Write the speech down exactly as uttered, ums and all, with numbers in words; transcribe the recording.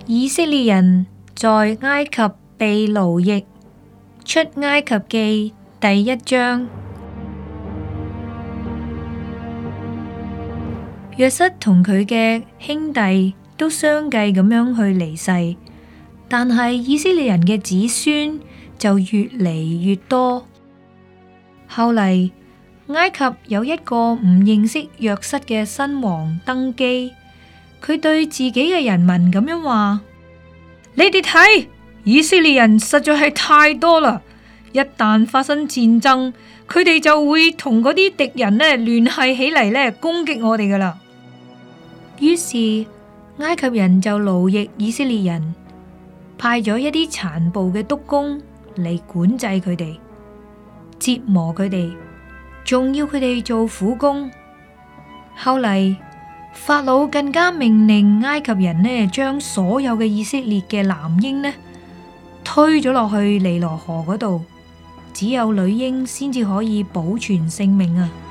以色列人在埃及被奴役，出埃及記第一章。約瑟同佢嘅兄弟都相繼咁樣去離世，但係以色列人嘅子孫就越嚟越多。後嚟埃及有一個唔認識約瑟嘅新王登基。佢對自己嘅人民咁樣話：你哋睇，以色列人實在係太多啦！一旦發生戰爭，佢哋就會同嗰啲敵人呢聯繫起嚟呢攻擊我哋噶啦。於是埃及人就奴役以色列人，派咗一啲殘暴嘅督工嚟管制佢哋，折磨佢哋，仲要佢哋做苦工。後嚟，法老更加命令埃及人呢，將所有嘅以色列嘅男嬰呢推咗落去尼羅河嗰度，只有女嬰先至可以保存性命啊！